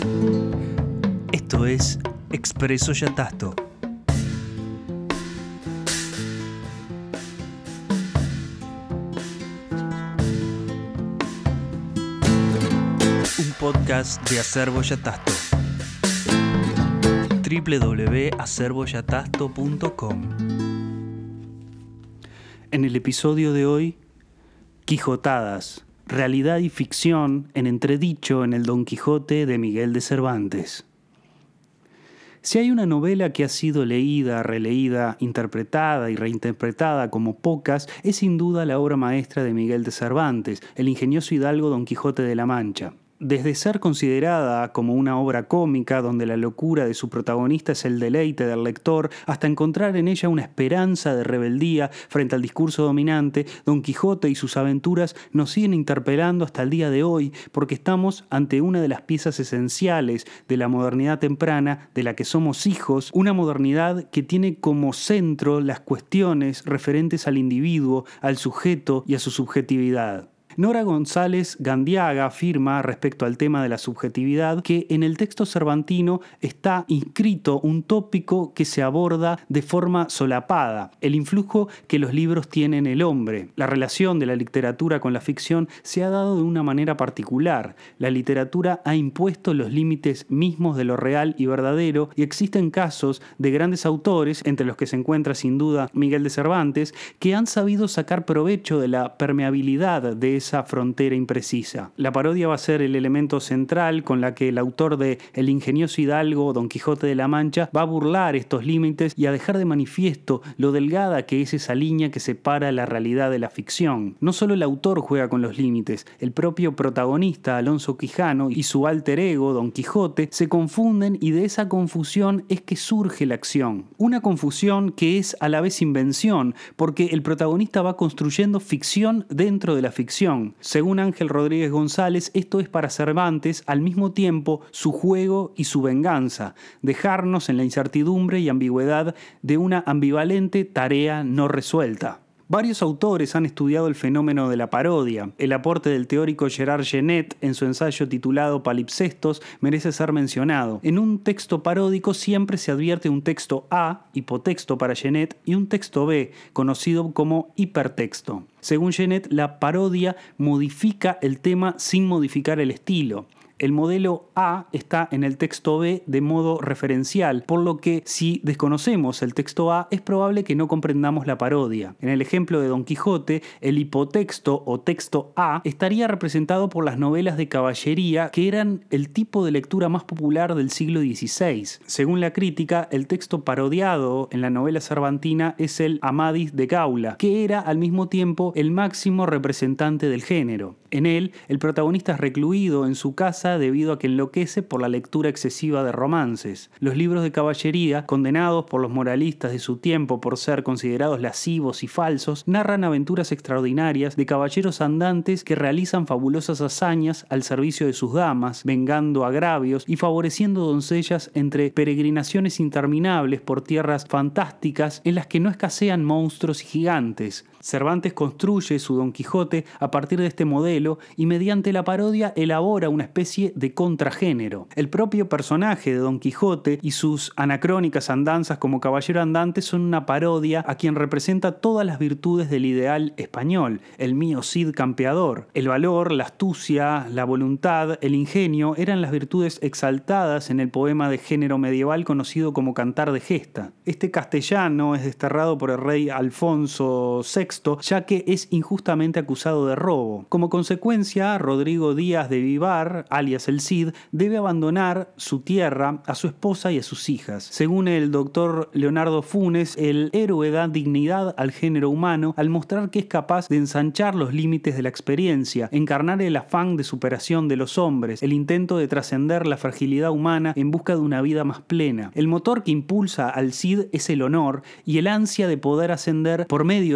Esto es Expreso Yatasto. Un podcast de Acervo Yatasto. www.acervoyatasto.com. En el episodio de hoy, Quijotadas, realidad y ficción en entredicho en el Don Quijote de Miguel de Cervantes. Si hay una novela que ha sido leída, releída, interpretada y reinterpretada como pocas, es sin duda la obra maestra de Miguel de Cervantes, el ingenioso hidalgo Don Quijote de la Mancha. Desde ser considerada como una obra cómica donde la locura de su protagonista es el deleite del lector, hasta encontrar en ella una esperanza de rebeldía frente al discurso dominante, Don Quijote y sus aventuras nos siguen interpelando hasta el día de hoy porque estamos ante una de las piezas esenciales de la modernidad temprana de la que somos hijos, una modernidad que tiene como centro las cuestiones referentes al individuo, al sujeto y a su subjetividad. Nora González Gandiaga afirma respecto al tema de la subjetividad que en el texto cervantino está inscrito un tópico que se aborda de forma solapada, el influjo que los libros tienen en el hombre. La relación de la literatura con la ficción se ha dado de una manera particular. La literatura ha impuesto los límites mismos de lo real y verdadero y existen casos de grandes autores, entre los que se encuentra sin duda Miguel de Cervantes, que han sabido sacar provecho de la permeabilidad de esa frontera imprecisa. La parodia va a ser el elemento central con la que el autor de El ingenioso hidalgo Don Quijote de la Mancha va a burlar estos límites y a dejar de manifiesto lo delgada que es esa línea que separa la realidad de la ficción. No solo el autor juega con los límites, el propio protagonista Alonso Quijano y su alter ego Don Quijote se confunden y de esa confusión es que surge la acción. Una confusión que es a la vez invención, porque el protagonista va construyendo ficción dentro de la ficción. Según Ángel Rodríguez González, esto es para Cervantes al mismo tiempo su juego y su venganza, dejarnos en la incertidumbre y ambigüedad de una ambivalente tarea no resuelta. Varios autores han estudiado el fenómeno de la parodia. El aporte del teórico Gerard Genet en su ensayo titulado Palimpsestos merece ser mencionado. En un texto paródico siempre se advierte un texto A, hipotexto para Genet, y un texto B, conocido como hipertexto. Según Genet, la parodia modifica el tema sin modificar el estilo. El modelo A está en el texto B de modo referencial, por lo que si desconocemos el texto A es probable que no comprendamos la parodia. En el ejemplo de Don Quijote, el hipotexto o texto A estaría representado por las novelas de caballería que eran el tipo de lectura más popular del siglo XVI. Según la crítica, el texto parodiado en la novela cervantina es el Amadís de Gaula, que era al mismo tiempo el máximo representante del género. En él, el protagonista es recluido en su casa debido a que enloquece por la lectura excesiva de romances. Los libros de caballería, condenados por los moralistas de su tiempo por ser considerados lascivos y falsos, narran aventuras extraordinarias de caballeros andantes que realizan fabulosas hazañas al servicio de sus damas, vengando agravios y favoreciendo doncellas entre peregrinaciones interminables por tierras fantásticas en las que no escasean monstruos y gigantes. Cervantes construye su Don Quijote a partir de este modelo y mediante la parodia elabora una especie de contragénero. El propio personaje de Don Quijote y sus anacrónicas andanzas como caballero andante son una parodia a quien representa todas las virtudes del ideal español, el mío Cid campeador. El valor, la astucia, la voluntad, el ingenio eran las virtudes exaltadas en el poema de género medieval conocido como Cantar de Gesta. Este castellano es desterrado por el rey Alfonso VI, ya que es injustamente acusado de robo. Como consecuencia, Rodrigo Díaz de Vivar, alias el Cid, debe abandonar su tierra, a su esposa y a sus hijas. Según el doctor Leonardo Funes, el héroe da dignidad al género humano al mostrar que es capaz de ensanchar los límites de la experiencia, encarnar el afán de superación de los hombres, el intento de trascender la fragilidad humana en busca de una vida más plena. El motor que impulsa al Cid es el honor y el ansia de poder ascender por medio de sus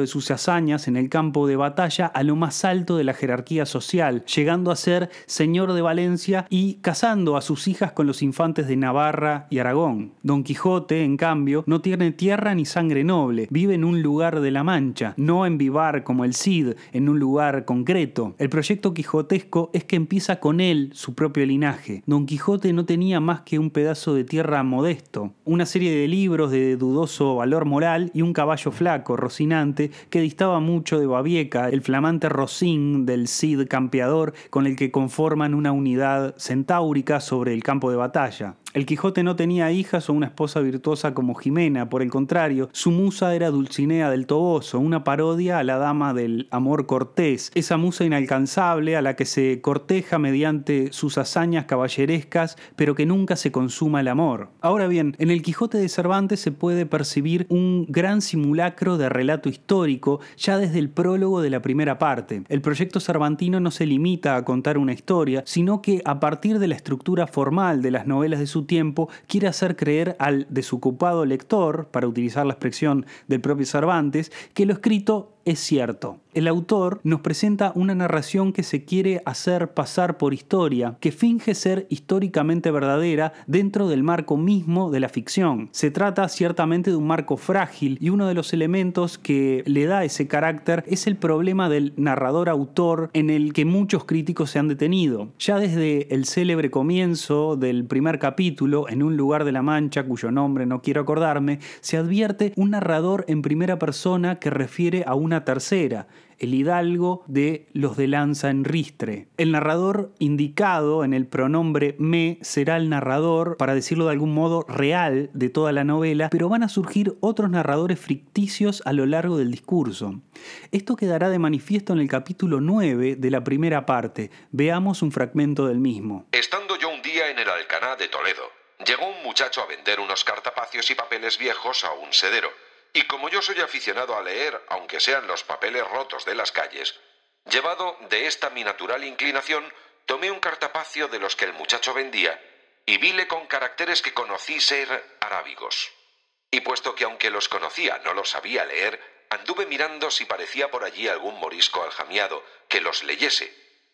hazañas en el campo de batalla a lo más alto de la jerarquía social, llegando a ser señor de Valencia y casando a sus hijas con los infantes de Navarra y Aragón. Don Quijote, en cambio, no tiene tierra ni sangre noble, vive en un lugar de la Mancha, no en Vivar como el Cid, en un lugar concreto. El proyecto quijotesco es que empieza con él su propio linaje. Don Quijote no tenía más que un pedazo de tierra modesto, una serie de libros de dudoso valor moral y un caballo flaco, Rocinante, que distaba mucho de Babieca, el flamante Rocín del Cid campeador con el que conforman una unidad centáurica sobre el campo de batalla. El Quijote no tenía hijas o una esposa virtuosa como Jimena, por el contrario, su musa era Dulcinea del Toboso, una parodia a la dama del amor cortés, esa musa inalcanzable a la que se corteja mediante sus hazañas caballerescas, pero que nunca se consuma el amor. Ahora bien, en el Quijote de Cervantes se puede percibir un gran simulacro de relato histórico ya desde el prólogo de la primera parte. El proyecto cervantino no se limita a contar una historia, sino que a partir de la estructura formal de las novelas de su tiempo, quiere hacer creer al desocupado lector, para utilizar la expresión del propio Cervantes, que lo escrito es cierto. El autor nos presenta una narración que se quiere hacer pasar por historia, que finge ser históricamente verdadera dentro del marco mismo de la ficción. Se trata ciertamente de un marco frágil y uno de los elementos que le da ese carácter es el problema del narrador-autor en el que muchos críticos se han detenido. Ya desde el célebre comienzo del primer capítulo, en un lugar de la Mancha cuyo nombre no quiero acordarme, se advierte un narrador en primera persona que refiere a una tercera, el hidalgo de los de lanza en ristre. El narrador indicado en el pronombre me será el narrador, para decirlo de algún modo, real de toda la novela, pero van a surgir otros narradores ficticios a lo largo del discurso. Esto quedará de manifiesto en el capítulo 9 de la primera parte. Veamos un fragmento del mismo. Estando yo un día en el Alcaná de Toledo, llegó un muchacho a vender unos cartapacios y papeles viejos a un sedero. Y como yo soy aficionado a leer, aunque sean los papeles rotos de las calles, llevado de esta mi natural inclinación, tomé un cartapacio de los que el muchacho vendía y vile con caracteres que conocí ser arábigos. Y puesto que aunque los conocía no los sabía leer, anduve mirando si parecía por allí algún morisco aljamiado que los leyese.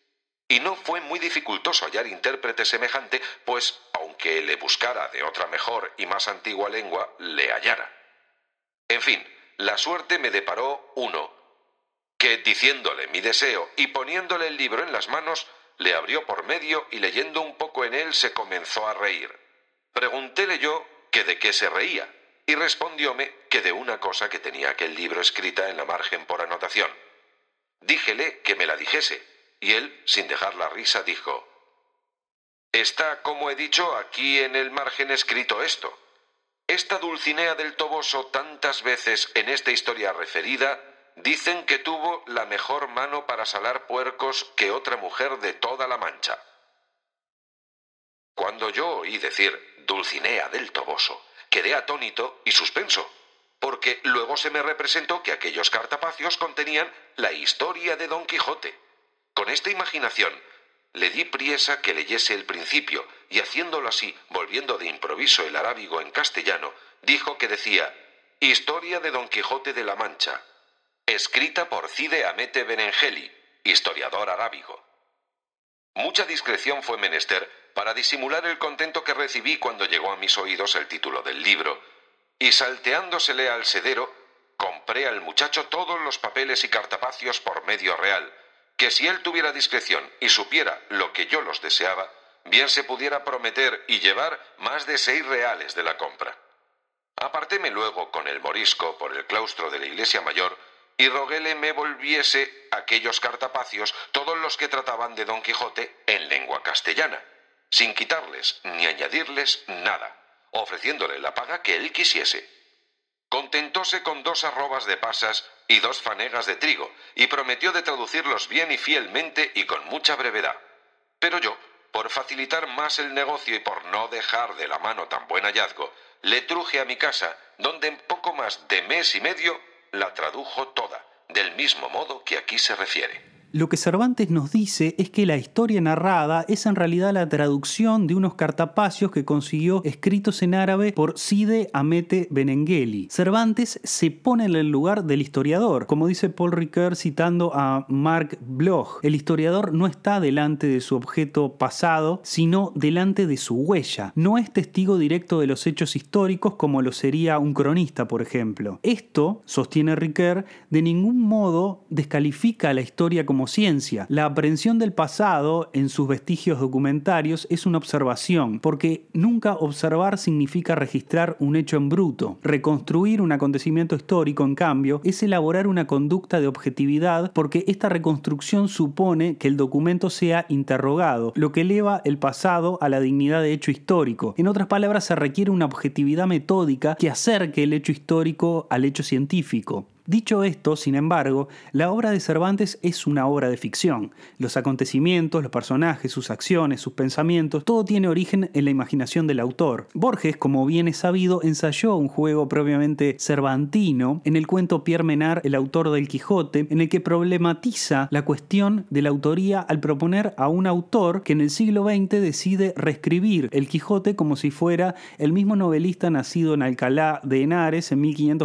Y no fue muy dificultoso hallar intérprete semejante, pues, aunque le buscara de otra mejor y más antigua lengua, le hallara. En fin, la suerte me deparó uno, que diciéndole mi deseo y poniéndole el libro en las manos, le abrió por medio y leyendo un poco en él se comenzó a reír. Preguntéle yo que de qué se reía, y respondióme que de una cosa que tenía aquel libro escrita en la margen por anotación. Díjele que me la dijese, y él, sin dejar la risa, dijo: «Está, como he dicho, aquí en el margen escrito esto. Esta Dulcinea del Toboso, tantas veces en esta historia referida, dicen que tuvo la mejor mano para salar puercos que otra mujer de toda la Mancha». Cuando yo oí decir Dulcinea del Toboso, quedé atónito y suspenso, porque luego se me representó que aquellos cartapacios contenían la historia de Don Quijote. Con esta imaginación le di priesa que leyese el principio, y haciéndolo así, volviendo de improviso el arábigo en castellano, dijo que decía: «Historia de Don Quijote de la Mancha, escrita por Cide Hamete Benengeli, historiador arábigo». Mucha discreción fue menester para disimular el contento que recibí cuando llegó a mis oídos el título del libro, y salteándosele al sedero, compré al muchacho todos los papeles y cartapacios por medio real, que si él tuviera discreción y supiera lo que yo los deseaba, bien se pudiera prometer y llevar más de 6 reales de la compra. Apartéme luego con el morisco por el claustro de la iglesia mayor y roguéle me volviese aquellos cartapacios, todos los que trataban de Don Quijote, en lengua castellana, sin quitarles ni añadirles nada, ofreciéndole la paga que él quisiese. Contentóse con 2 arrobas de pasas y 2 fanegas de trigo, y prometió de traducirlos bien y fielmente y con mucha brevedad. Pero yo, por facilitar más el negocio y por no dejar de la mano tan buen hallazgo, le truje a mi casa, donde en poco más de mes y medio la tradujo toda, del mismo modo que aquí se refiere. Lo que Cervantes nos dice es que la historia narrada es en realidad la traducción de unos cartapacios que consiguió escritos en árabe por Cide Hamete Benengeli. Cervantes se pone en el lugar del historiador, como dice Paul Ricoeur citando a Marc Bloch. El historiador no está delante de su objeto pasado, sino delante de su huella. No es testigo directo de los hechos históricos como lo sería un cronista, por ejemplo. Esto, sostiene Ricoeur, de ningún modo descalifica la historia como ciencia. La aprehensión del pasado en sus vestigios documentarios es una observación, porque nunca observar significa registrar un hecho en bruto. Reconstruir un acontecimiento histórico, en cambio, es elaborar una conducta de objetividad, porque esta reconstrucción supone que el documento sea interrogado, lo que eleva el pasado a la dignidad de hecho histórico. En otras palabras, se requiere una objetividad metódica que acerque el hecho histórico al hecho científico. Dicho esto, sin embargo, la obra de Cervantes es una obra de ficción. Los acontecimientos, los personajes, sus acciones, sus pensamientos, todo tiene origen en la imaginación del autor. Borges, como bien es sabido, ensayó un juego propiamente cervantino en el cuento Pierre Menard, el autor del Quijote, en el que problematiza la cuestión de la autoría al proponer a un autor que en el siglo XX decide reescribir el Quijote como si fuera el mismo novelista nacido en Alcalá de Henares en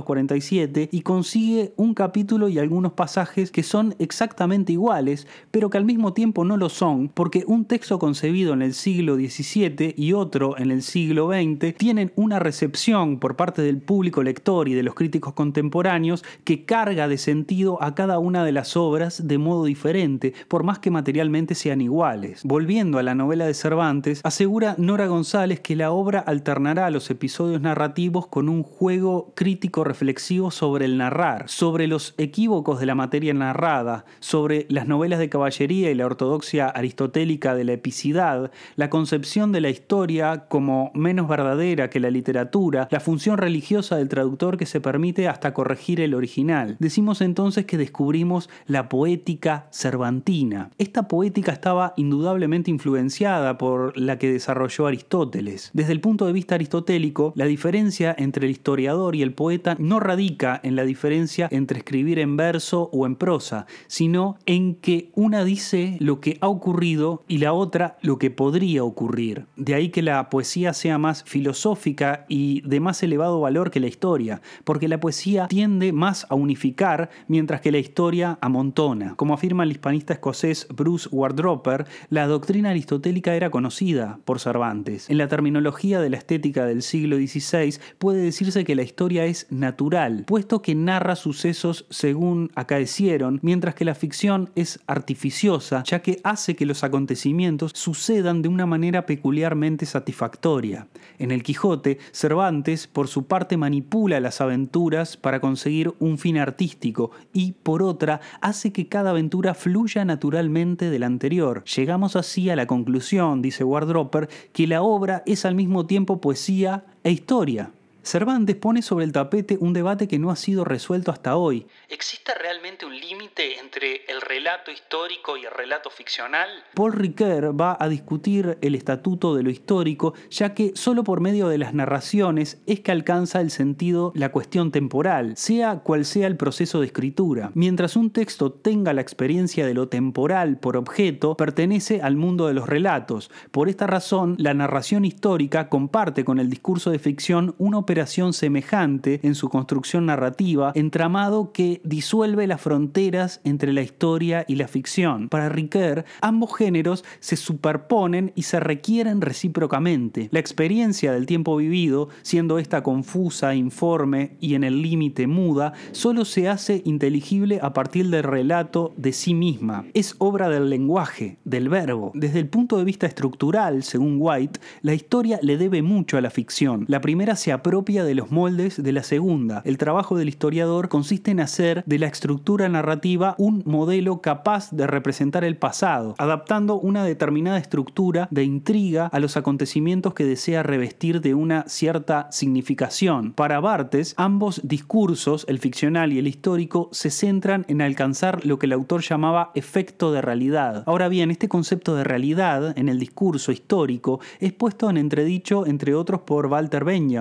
1547 y consigue un capítulo y algunos pasajes que son exactamente iguales, pero que al mismo tiempo no lo son, porque un texto concebido en el siglo XVII y otro en el siglo XX tienen una recepción por parte del público lector y de los críticos contemporáneos que carga de sentido a cada una de las obras de modo diferente, por más que materialmente sean iguales. Volviendo a la novela de Cervantes, asegura Nora González que la obra alternará los episodios narrativos con un juego crítico reflexivo sobre el narrar, sobre los equívocos de la materia narrada, sobre las novelas de caballería y la ortodoxia aristotélica de la epicidad, la concepción de la historia como menos verdadera que la literatura, la función religiosa del traductor que se permite hasta corregir el original. Decimos entonces que descubrimos la poética cervantina. Esta poética estaba indudablemente influenciada por la que desarrolló Aristóteles. Desde el punto de vista aristotélico, la diferencia entre el historiador y el poeta no radica en la diferencia entre escribir en verso o en prosa, sino en que una dice lo que ha ocurrido y la otra lo que podría ocurrir. De ahí que la poesía sea más filosófica y de más elevado valor que la historia, porque la poesía tiende más a unificar, mientras que la historia amontona. Como afirma el hispanista escocés Bruce Wardroper, la doctrina aristotélica era conocida por Cervantes. En la terminología de la estética del siglo XVI puede decirse que la historia es natural, puesto que narra sucesos según acaecieron, mientras que la ficción es artificiosa, ya que hace que los acontecimientos sucedan de una manera peculiarmente satisfactoria. En el Quijote, Cervantes, por su parte, manipula las aventuras para conseguir un fin artístico y, por otra, hace que cada aventura fluya naturalmente de la anterior. Llegamos así a la conclusión, dice Wardroper, que la obra es al mismo tiempo poesía e historia. Cervantes pone sobre el tapete un debate que no ha sido resuelto hasta hoy. ¿Existe realmente un límite entre el relato histórico y el relato ficcional? Paul Ricoeur va a discutir el estatuto de lo histórico, ya que solo por medio de las narraciones es que alcanza el sentido la cuestión temporal, sea cual sea el proceso de escritura. Mientras un texto tenga la experiencia de lo temporal por objeto, pertenece al mundo de los relatos. Por esta razón, la narración histórica comparte con el discurso de ficción una operación semejante en su construcción narrativa, entramado que disuelve las fronteras entre la historia y la ficción. Para Ricoeur, ambos géneros se superponen y se requieren recíprocamente. La experiencia del tiempo vivido, siendo esta confusa, informe y en el límite muda, solo se hace inteligible a partir del relato de sí misma. Es obra del lenguaje, del verbo. Desde el punto de vista estructural, según White, la historia le debe mucho a la ficción. La primera se apropia de los moldes de la segunda. El trabajo del historiador consiste en hacer de la estructura narrativa un modelo capaz de representar el pasado, adaptando una determinada estructura de intriga a los acontecimientos que desea revestir de una cierta significación. Para Barthes, ambos discursos, el ficcional y el histórico, se centran en alcanzar lo que el autor llamaba efecto de realidad. Ahora bien, este concepto de realidad en el discurso histórico es puesto en entredicho, entre otros, por Walter Benjamin.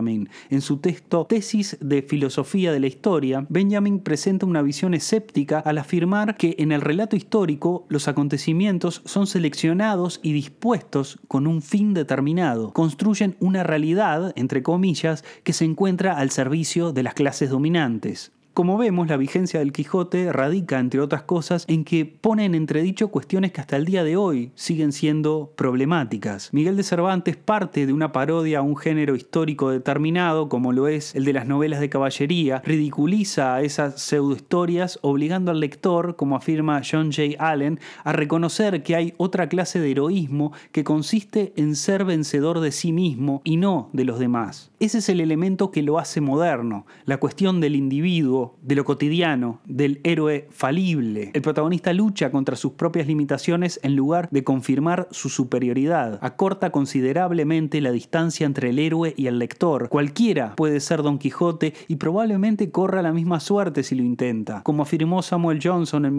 en su texto Tesis de Filosofía de la Historia, Benjamin presenta una visión escéptica al afirmar que en el relato histórico los acontecimientos son seleccionados y dispuestos con un fin determinado. Construyen una realidad, entre comillas, que se encuentra al servicio de las clases dominantes. Como vemos, la vigencia del Quijote radica, entre otras cosas, en que pone en entredicho cuestiones que hasta el día de hoy siguen siendo problemáticas. Miguel de Cervantes parte de una parodia a un género histórico determinado, como lo es el de las novelas de caballería, ridiculiza a esas pseudohistorias, obligando al lector, como afirma John J. Allen, a reconocer que hay otra clase de heroísmo que consiste en ser vencedor de sí mismo y no de los demás. Ese es el elemento que lo hace moderno, la cuestión del individuo, de lo cotidiano, del héroe falible. El protagonista lucha contra sus propias limitaciones en lugar de confirmar su superioridad. Acorta considerablemente la distancia entre el héroe y el lector. Cualquiera puede ser Don Quijote y probablemente corra la misma suerte si lo intenta. Como afirmó Samuel Johnson en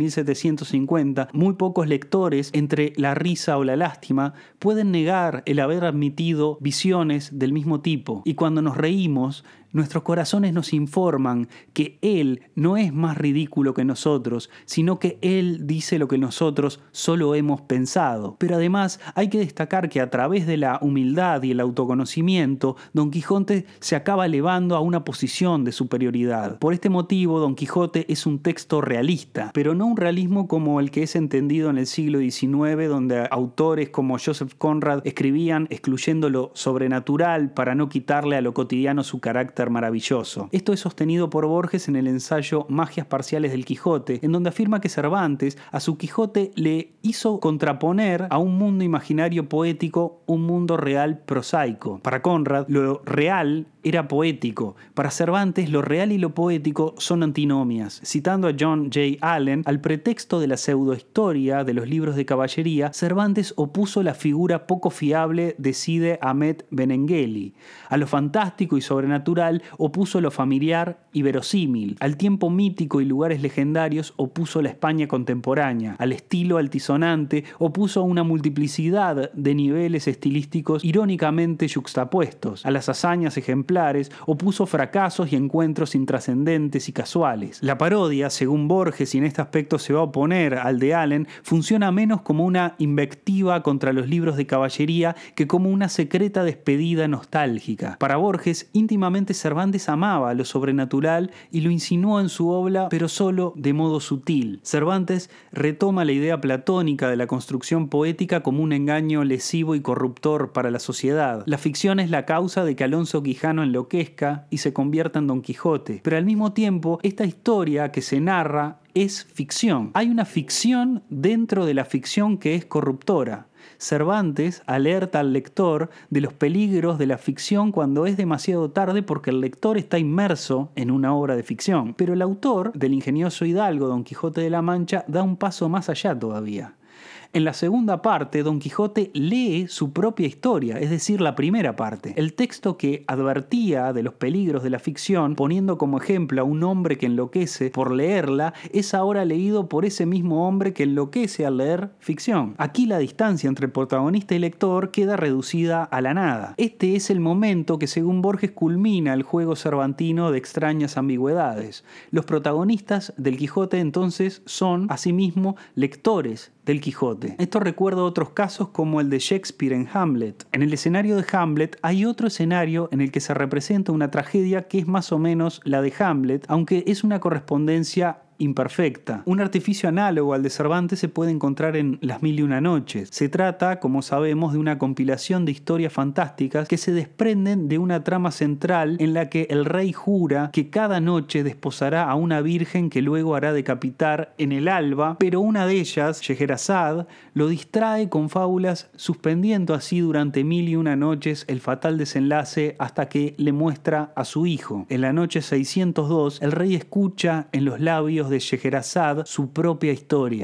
1750, muy pocos lectores, entre la risa o la lástima, pueden negar el haber admitido visiones del mismo tipo. Y cuando nos reímos, nuestros corazones nos informan que Él no es más ridículo que nosotros, sino que Él dice lo que nosotros solo hemos pensado. Pero además hay que destacar que a través de la humildad y el autoconocimiento, Don Quijote se acaba elevando a una posición de superioridad. Por este motivo, Don Quijote es un texto realista, pero no un realismo como el que es entendido en el siglo XIX, donde autores como Joseph Conrad escribían excluyendo lo sobrenatural para no quitarle a lo cotidiano su carácter maravilloso. Esto es sostenido por Borges en el ensayo Magias Parciales del Quijote, en donde afirma que Cervantes a su Quijote le hizo contraponer a un mundo imaginario poético un mundo real prosaico. Para Conrad, lo real era poético. Para Cervantes, lo real y lo poético son antinomias. Citando a John J. Allen, al pretexto de la pseudohistoria de los libros de caballería, Cervantes opuso la figura poco fiable de Cide Hamete Benengeli. A lo fantástico y sobrenatural opuso lo familiar y verosímil. Al tiempo mítico y lugares legendarios opuso la España contemporánea. Al estilo altisonante opuso una multiplicidad de niveles estilísticos irónicamente yuxtapuestos. A las hazañas ejemplares opuso fracasos y encuentros intrascendentes y casuales. La parodia, según Borges, y en este aspecto se va a oponer al de Allen, funciona menos como una invectiva contra los libros de caballería que como una secreta despedida nostálgica. Para Borges, íntimamente Cervantes amaba lo sobrenatural y lo insinuó en su obra, pero solo de modo sutil. Cervantes retoma la idea platónica de la construcción poética como un engaño lesivo y corruptor para la sociedad. La ficción es la causa de que Alonso Quijano enloquezca y se convierta en Don Quijote, pero al mismo tiempo esta historia que se narra es ficción. Hay una ficción dentro de la ficción que es corruptora. Cervantes alerta al lector de los peligros de la ficción cuando es demasiado tarde porque el lector está inmerso en una obra de ficción. Pero el autor del ingenioso hidalgo Don Quijote de la Mancha da un paso más allá todavía. En la segunda parte, Don Quijote lee su propia historia, es decir, la primera parte. El texto que advertía de los peligros de la ficción, poniendo como ejemplo a un hombre que enloquece por leerla, es ahora leído por ese mismo hombre que enloquece al leer ficción. Aquí la distancia entre protagonista y lector queda reducida a la nada. Este es el momento que, según Borges, culmina el juego cervantino de extrañas ambigüedades. Los protagonistas del Quijote entonces son, asimismo, lectores del Quijote. Esto recuerda otros casos como el de Shakespeare en Hamlet. En el escenario de Hamlet hay otro escenario en el que se representa una tragedia que es más o menos la de Hamlet, aunque es una correspondencia imperfecta. Un artificio análogo al de Cervantes se puede encontrar en Las Mil y Una Noches. Se trata, como sabemos, de una compilación de historias fantásticas que se desprenden de una trama central en la que el rey jura que cada noche desposará a una virgen que luego hará decapitar en el alba, pero una de ellas, Scheherazade, lo distrae con fábulas, suspendiendo así durante 1001 noches el fatal desenlace hasta que le muestra a su hijo. En la noche 602, el rey escucha en los labios de Scheherazade su propia historia.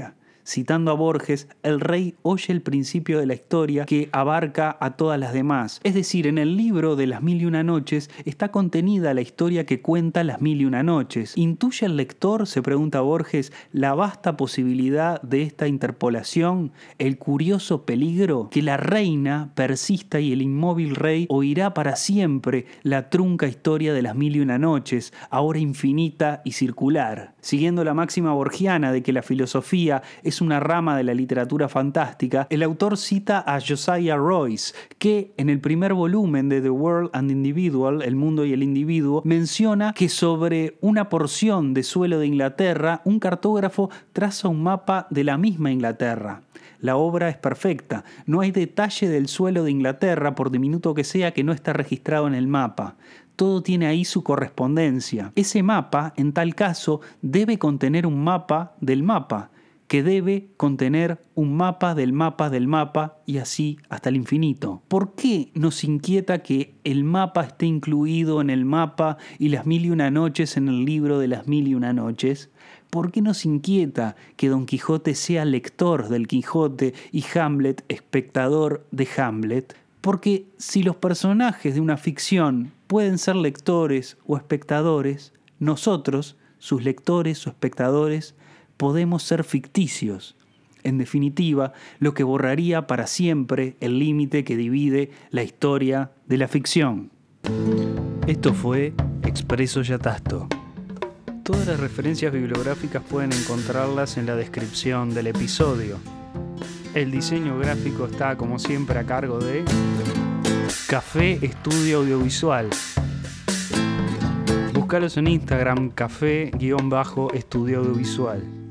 Citando a Borges, el rey oye el principio de la historia que abarca a todas las demás. Es decir, en el libro de las 1001 noches está contenida la historia que cuenta las 1001 noches. ¿Intuye el lector, se pregunta Borges, la vasta posibilidad de esta interpolación, el curioso peligro que la reina persista y el inmóvil rey oirá para siempre la trunca historia de las 1001 noches, ahora infinita y circular? Siguiendo la máxima borgiana de que la filosofía es una rama de la literatura fantástica, el autor cita a Josiah Royce, que en el primer volumen de The World and Individual, El mundo y el individuo, menciona que sobre una porción de suelo de Inglaterra, un cartógrafo traza un mapa de la misma Inglaterra. La obra es perfecta, no hay detalle del suelo de Inglaterra, por diminuto que sea, que no está registrado en el mapa. Todo tiene ahí su correspondencia. Ese mapa, en tal caso, debe contener un mapa del mapa, que debe contener un mapa del mapa del mapa, y así hasta el infinito. ¿Por qué nos inquieta que el mapa esté incluido en el mapa y las 1001 noches en el libro de las 1001 noches? ¿Por qué nos inquieta que Don Quijote sea lector del Quijote y Hamlet espectador de Hamlet? Porque si los personajes de una ficción pueden ser lectores o espectadores, nosotros, sus lectores o espectadores, podemos ser ficticios. En definitiva, lo que borraría para siempre el límite que divide la historia de la ficción. Esto fue Expreso Yatasto. Todas las referencias bibliográficas pueden encontrarlas en la descripción del episodio. El diseño gráfico está, como siempre, a cargo de Café Estudio Audiovisual. Búscalos en Instagram, café-estudio audiovisual.